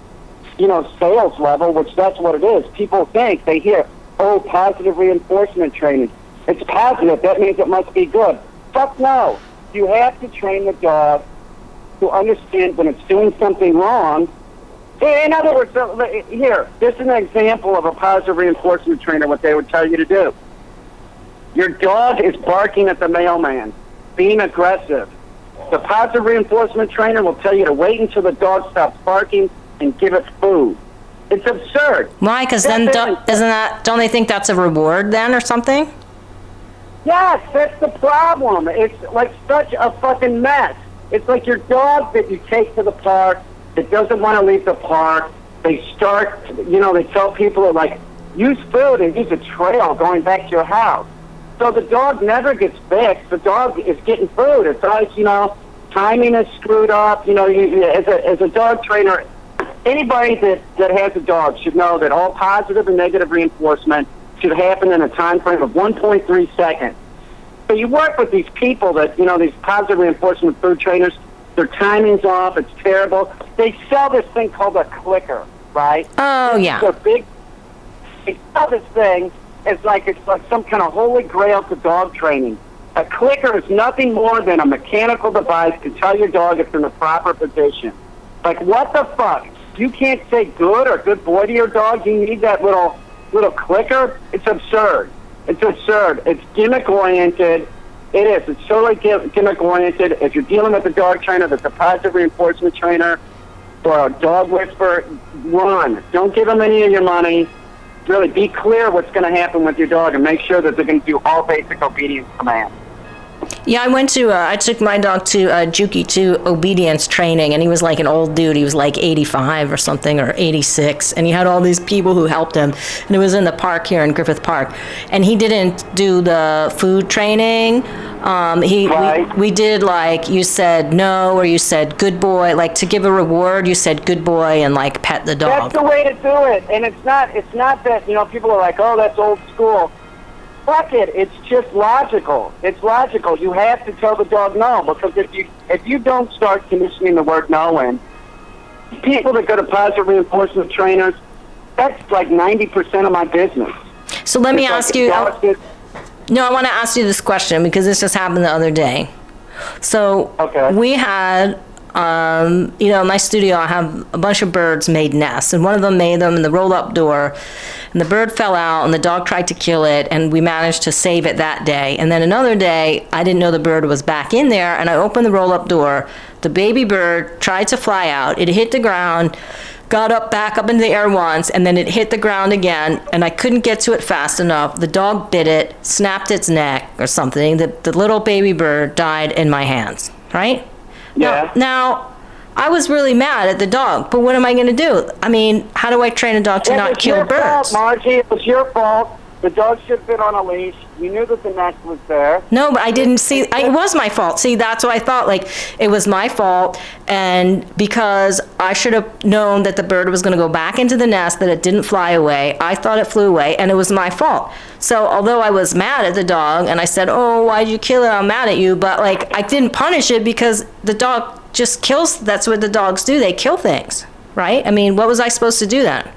sales level, which that's what it is. People think, they hear, positive reinforcement training. It's positive. That means it must be good. Fuck no. You have to train the dog to understand when it's doing something wrong. In other words, here, this is an example of a positive reinforcement trainer, what they would tell you to do. Your dog is barking at the mailman, being aggressive. The positive reinforcement trainer will tell you to wait until the dog stops barking and give it food. It's absurd. Why? Because then don't they think that's a reward then or something? Yes, that's the problem. It's like such a fucking mess. It's like your dog that you take to the park that doesn't want to leave the park. They start, they tell people like, use food and use a trail going back to your house. So the dog never gets fixed. The dog is getting food. It's always, timing is screwed up. As a dog trainer, anybody that has a dog should know that all positive and negative reinforcement should happen in a time frame of 1.3 seconds. So you work with these people that, these positive reinforcement food trainers, their timing's off, it's terrible. They sell this thing called a clicker, right? Oh, yeah. They sell this thing it's like some kind of holy grail to dog training. A clicker is nothing more than a mechanical device to tell your dog it's in the proper position. Like, what the fuck? You can't say good or good boy to your dog? You need that little clicker? It's absurd. It's absurd. It's gimmick-oriented. It is. It's totally gimmick-oriented. If you're dealing with a dog trainer that's a positive reinforcement trainer or a dog whisperer, run. Don't give them any of your money. Really be clear what's going to happen with your dog and make sure that they're going to do all basic obedience commands. Yeah, I took my dog to Juki to obedience training, and he was like an old dude. He was like 85 or something, or 86, and he had all these people who helped him. And it was in the park here in Griffith Park. And he didn't do the food training. Right. We did, like, you said no, or you said good boy. Like, to give a reward, you said good boy and, like, pet the dog. That's the way to do it. And it's not that, people are like, oh, that's old school. Fuck it. It's just logical. It's logical. You have to tell the dog no, because if you don't start conditioning the word no in, people that go to positive reinforcement trainers, that's like 90% of my business. So let me It's like ask you. dogs that- No, I want to ask you this question because this just happened the other day. So Okay. we had, in my studio, I have a bunch of birds made nests, and one of them made them in the roll-up door, and the bird fell out, and the dog tried to kill it, and we managed to save it that day. And then another day, I didn't know the bird was back in there, and I opened the roll-up door. The baby bird tried to fly out. It hit the ground, got back up into the air once, and then it hit the ground again, and I couldn't get to it fast enough. The dog bit it, snapped its neck or something. The little baby bird died in my hands, right? Yeah. Now, I was really mad at the dog, but what am I going to do? I mean, how do I train a dog to It not was kill your birds? fault, Margie. It was your fault. The dog should have been on a leash. You knew that the nest was there. No, but I didn't see. It was my fault. See, that's what I thought. Like, it was my fault, and because I should have known that the bird was going to go back into the nest, that it didn't fly away. I thought it flew away, and it was my fault. So, although I was mad at the dog, and I said, "Oh, why'd you kill it? I'm mad at you," but like, I didn't punish it because the dog just kills. That's what the dogs do. They kill things, right? I mean, what was I supposed to do then?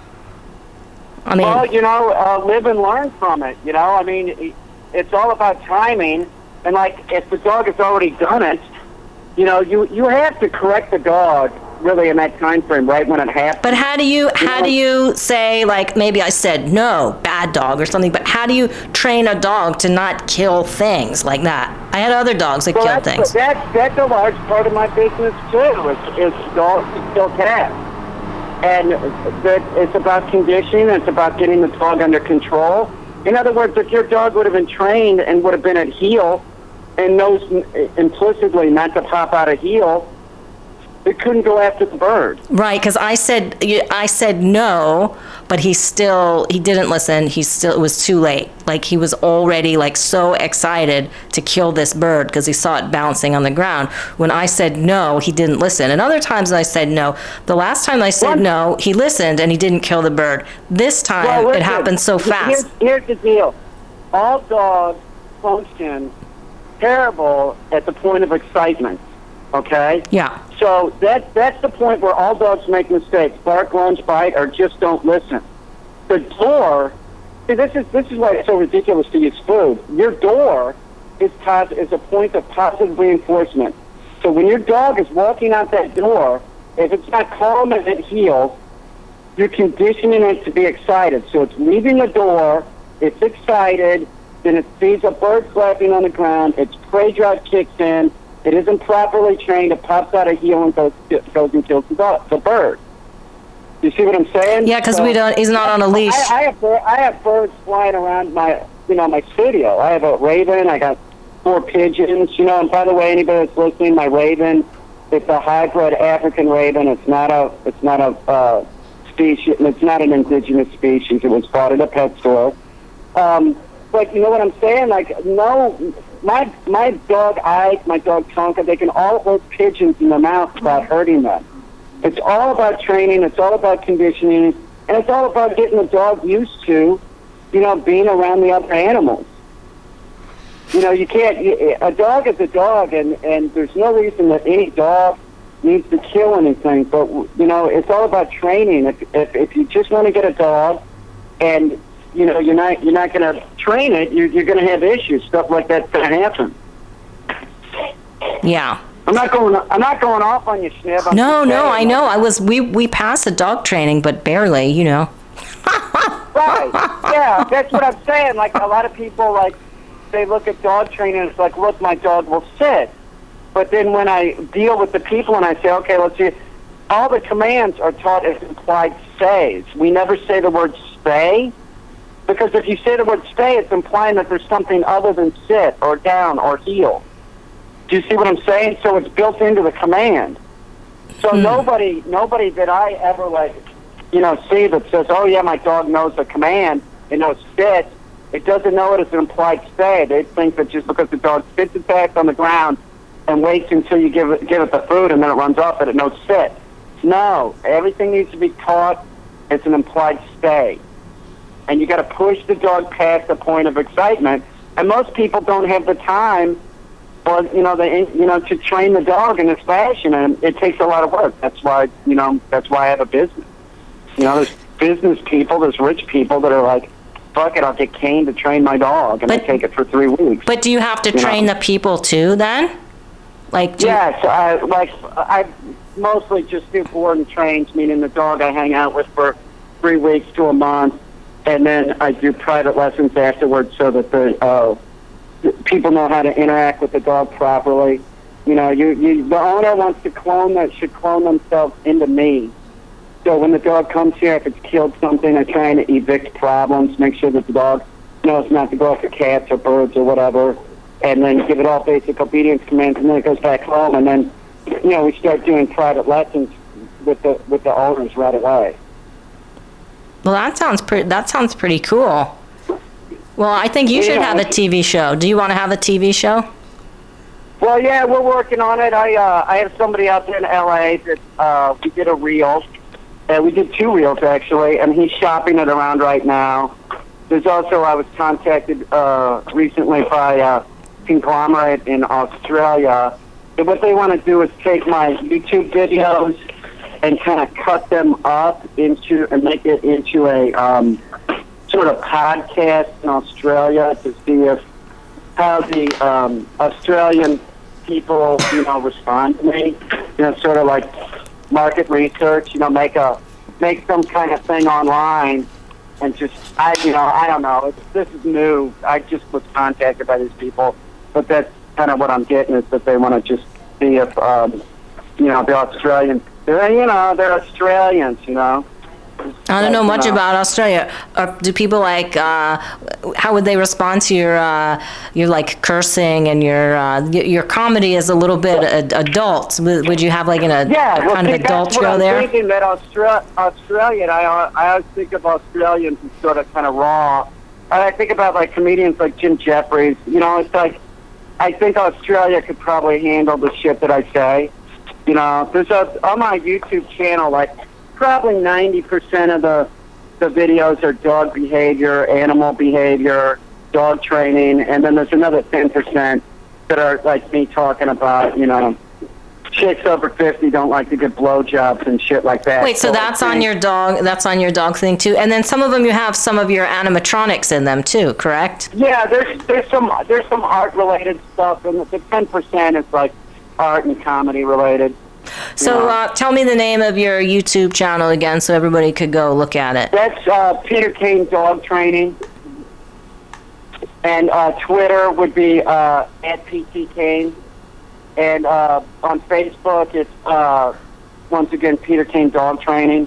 I mean, Well, live and learn from it. I mean, it's all about timing. And like, if the dog has already done it, you have to correct the dog really in that time frame, right when it happens. but how do you say, like, maybe I said no, bad dog or something, but how do you train a dog to not kill things like that? I had other dogs that killed things. That's a large part of my business too. Is dogs to kill cats. And it's about conditioning. It's about getting the dog under control. In other words, if your dog would have been trained and would have been at heel and knows implicitly not to pop out of heel, it couldn't go after the bird. Right, because I said no, but he didn't listen. It was too late. Like, he was already like so excited to kill this bird because he saw it bouncing on the ground. When I said no, he didn't listen. And other times I said no. The last time I said no, he listened and he didn't kill the bird. This time Well, it listen, happened so fast. Here's the deal. All dogs function terrible at the point of excitement, okay? Yeah. So that's the point where all dogs make mistakes. Bark, lunge, bite, or just don't listen. The door, see, this is why it's so ridiculous to use food. Your door is a point of positive reinforcement. So when your dog is walking out that door, if it's not calm and at heel, you're conditioning it to be excited. So it's leaving the door, it's excited, then it sees a bird flapping on the ground, its prey drive kicks in, it isn't properly trained, it pops out of heel and goes and kills the bird. You see what I'm saying? Yeah, because he's not on a leash. I have birds flying around my studio. I have a raven, I got 4 pigeons, and by the way, anybody that's listening, my raven, it's a hybrid African raven. It's not a species, it's not an indigenous species. It was bought at a pet store. But you know what I'm saying? Like, no, my dog Ike, my dog Tonka, they can all hold pigeons in their mouth without hurting them. It's all about training. It's all about conditioning. And it's all about getting the dog used to, being around the other animals. You can't, a dog is a dog, and there's no reason that any dog needs to kill anything. But, it's all about training. If you just want to get a dog and you're not going to train it, you're going to have issues. Stuff like that's going to happen. Yeah. I'm not going off on you, Snib. No, I know. We passed the dog training, but barely, Right. Yeah, that's what I'm saying. Like, a lot of people, like, they look at dog training and it's like, look, my dog will sit. But then when I deal with the people and I say, okay, let's see, all the commands are taught as implied says. We never say the word stay. Because if you say the word stay, it's implying that there's something other than sit or down or heel. Do you see what I'm saying? So it's built into the command. So nobody that I ever see that says, oh yeah, my dog knows the command, it knows sit. It doesn't know it as an implied stay. They think that just because the dog sits its ass on the ground and waits until you give it the food and then it runs off that it knows sit. No, everything needs to be taught as an implied stay. And you got to push the dog past the point of excitement. And most people don't have the time, or to train the dog in this fashion, and it takes a lot of work. That's why I have a business. There's business people, there's rich people that are like, fuck it, I'll get Kane to train my dog, and I take it for 3 weeks. But do you have to train the people too then? Yes, I mostly just do board and trains, meaning the dog I hang out with for 3 weeks to a month, and then I do private lessons afterwards so that the people know how to interact with the dog properly. The owner wants to should clone themselves into me. So when the dog comes here, if it's killed something, I'm trying to evict problems, make sure that the dog knows not to go after cats or birds or whatever, and then give it all basic obedience commands, and then it goes back home, and then we start doing private lessons with the owners right away. Well, that sounds pretty cool. Well, I think you should have a TV show. Do you want to have a TV show? Well, yeah, we're working on it. I have somebody out there in L.A. that we did a reel. We did 2 reels, actually, and he's shopping it around right now. There's also, I was contacted recently by a conglomerate in Australia. And what they want to do is take my YouTube videos and kind of cut them up and make it into a sort of podcast in Australia to see how the Australian people, respond to me. Sort of like market research. Make some kind of thing online, and just I don't know. This is new. I just was contacted by these people, but that's kind of what I'm getting is that they want to just see if the Australian. They're Australians. I don't know much about Australia. Do people how would they respond to your cursing and your comedy is a little bit adult? Would you have kind of adult show there? I'm thinking that Australian, I always think of Australians as sort of kind of raw. I think about comedians like Jim Jeffries. It's like I think Australia could probably handle the shit that I say. There's on my YouTube channel probably 90% of the videos are dog behavior, animal behavior, dog training, and then there's another 10% that are like me talking about, chicks over 50 don't like to get blowjobs and shit like that. Wait, so that's on your dog thing too, and then some of them you have some of your animatronics in them too, correct? Yeah, there's some art related stuff, and the 10% is like art and comedy related. So tell me the name of your YouTube channel again so everybody could go look at it. That's Peter Kane Dog Training. And Twitter would be at PT Kane. And on Facebook, it's, once again, Peter Kane Dog Training.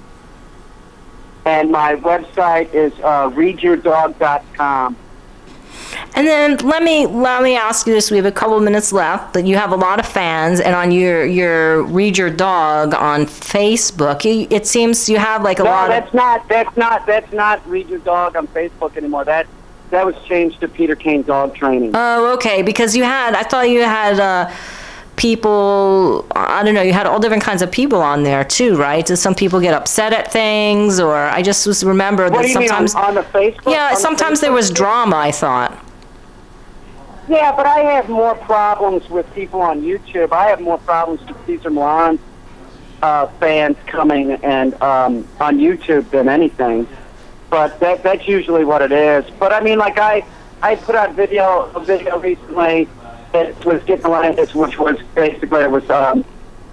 And my website is readyourdog.com. And then let me ask you this. We have a couple of minutes left, but you have a lot of fans, and on your Read Your Dog on Facebook, it seems you have a lot of... That's not Read Your Dog on Facebook anymore. That was changed to Peter Kane Dog Training. Oh, okay, because I thought you had people, I don't know, you had all different kinds of people on there too, right? Did some people get upset at things, or I just remember that sometimes... What do you mean, on the Facebook? Yeah, sometimes there was drama, I thought. Yeah, but I have more problems with people on YouTube. I have more problems with Cesar Millan fans coming and on YouTube than anything. But that's usually what it is. But I mean, I put out a video recently that was getting landed, which was basically the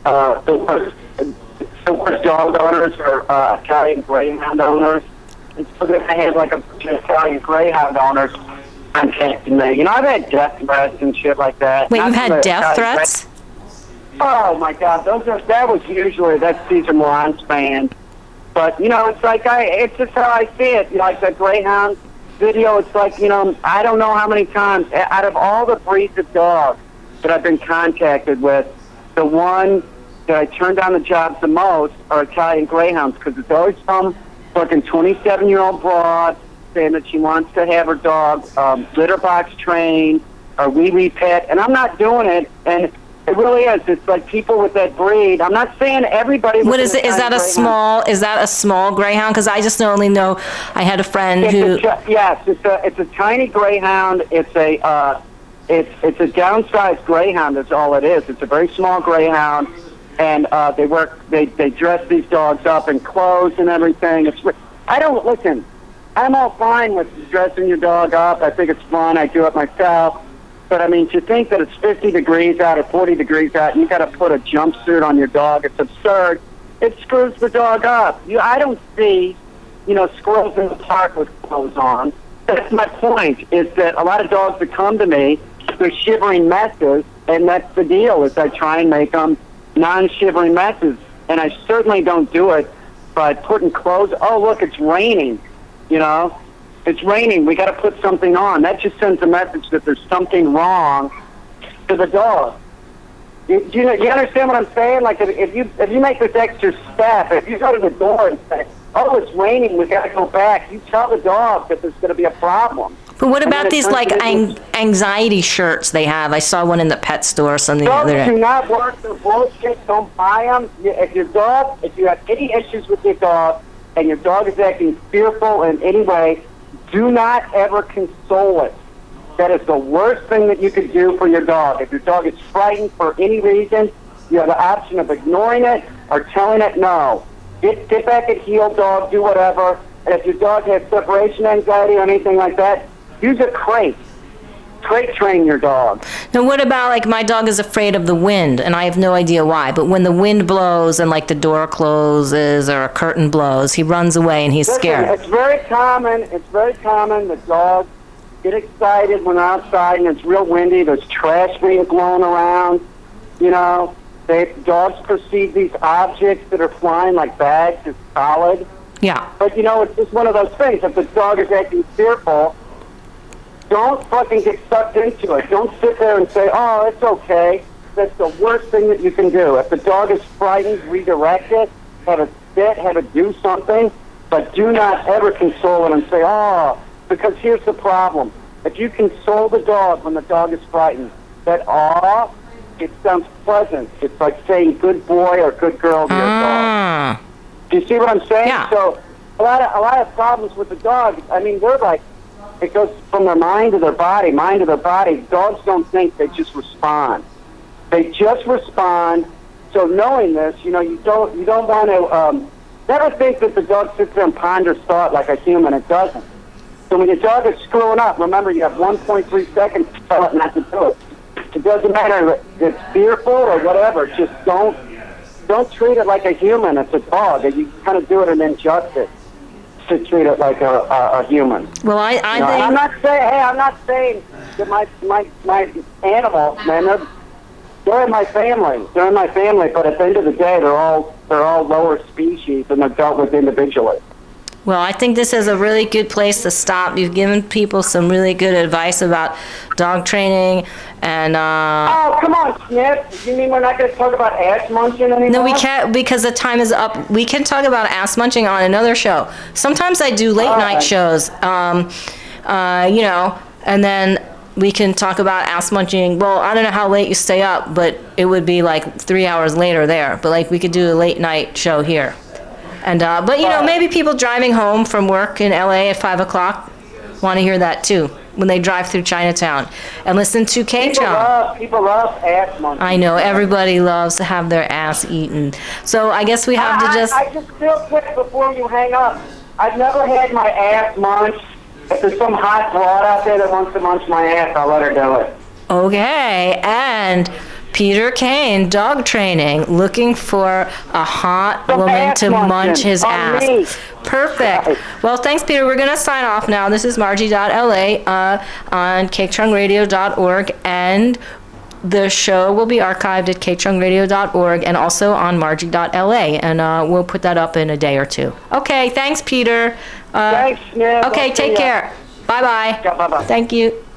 worst dog owners or Italian Greyhound owners. And so then I had a bunch of Italian Greyhound owners contacting me. I've had death threats and shit like that. Wait, you've had death threats? Oh my God, that's Cesar Millan's fans. But, it's like it's just how I see it. Like the Greyhound video, it's like, I don't know how many times, out of all the breeds of dogs that I've been contacted with, the one that I turn down the jobs the most are Italian Greyhounds, because it's always some fucking 27-year-old broad saying that she wants to have her dog litter box trained or wee pet, and I'm not doing it, and it really is. It's like people with that breed. I'm not saying everybody. What is it? Is that a small? Is that a small Greyhound? Because I just only know I had a friend who. Yes, it's a tiny Greyhound. It's a it's a downsized Greyhound. That's all it is. It's a very small Greyhound, and they dress these dogs up in clothes and everything. Listen. I'm all fine with dressing your dog up. I think it's fun. I do it myself. But, I mean, to think that it's 50 degrees out or 40 degrees out and you got to put a jumpsuit on your dog, it's absurd. It screws the dog up. I don't see, squirrels in the park with clothes on. That's my point, is that a lot of dogs that come to me, they're shivering messes, and that's the deal, is I try and make them non-shivering messes. And I certainly don't do it by putting clothes. Oh, look, it's raining. It's raining. We got to put something on. That just sends a message that there's something wrong to the dog. You understand what I'm saying? Like if you make this extra step, if you go to the door and say, "Oh, it's raining. We got to go back," you tell the dog that there's going to be a problem. But what about these anxiety shirts they have? I saw one in the pet store or something the other day. Dogs do not work. They're bullshit. Don't buy them. If you have any issues with your dog, and your dog is acting fearful in any way, do not ever console it. That is the worst thing that you could do for your dog. If your dog is frightened for any reason, you have the option of ignoring it or telling it no. Get back at heel, dog, do whatever. And if your dog has separation anxiety or anything like that, use a crate. Crate train your dog. Now, what about, my dog is afraid of the wind, and I have no idea why, but when the wind blows and, the door closes or a curtain blows, he runs away and he's scared. It's very common. The dogs get excited when they're outside and it's real windy. There's trash being blown around. Dogs perceive these objects that are flying like bags as solid. Yeah. But, it's just one of those things. If the dog is acting fearful, don't fucking get sucked into it. Don't sit there and say, "Oh, it's okay." That's the worst thing that you can do. If the dog is frightened, redirect it, have it sit, have it do something, but do not ever console it and say, "Oh," because here's the problem. If you console the dog when the dog is frightened, that "aw," it sounds pleasant. It's like saying "good boy" or "good girl" to your dog. Do you see what I'm saying? Yeah. So a lot of problems with the dog. I mean, they're like, it goes from their mind to their body, Dogs don't think, they just respond. They just respond. So knowing this, you don't want to never think that the dog sits there and ponders thought like a human. It doesn't. So when your dog is screwing up, remember you have 1.3 seconds to tell it not to do it. It doesn't matter if it's fearful or whatever. Just don't treat it like a human. It's a dog. You kind of do it an injustice to treat it like a human. Well, I think I'm not saying that my animals, man, they're in my family. But at the end of the day, they're all lower species and they're dealt with individually. Well, I think this is a really good place to stop. You've given people some really good advice about dog training and... Oh, come on, Snip. You mean we're not going to talk about ass munching anymore? No, we can't, because the time is up. We can talk about ass munching on another show. Sometimes I do late night shows, and then we can talk about ass munching. Well, I don't know how late you stay up, but it would be 3 hours later there. But we could do a late night show here. And but maybe people driving home from work in LA at 5 o'clock want to hear that too when they drive through Chinatown and listen to K-Town. People love ass munching. I know, everybody loves to have their ass eaten. So I guess we have to just... I just real quick before you hang up, I've never had my ass munched. If there's some hot broad out there that wants to munch my ass, I'll let her do it. Okay, and Peter Kane, dog training, looking for a hot woman to munch his ass. Me. Perfect. Well, thanks, Peter. We're going to sign off now. This is Margie.la on CakeTrungRadio.org, and the show will be archived at kchungradio.org and also on margie.la, and we'll put that up in a day or two. Okay, thanks, Peter. Thanks, Snip. Okay, I'll see take ya. care. Bye-bye. Yeah, bye-bye. Thank you.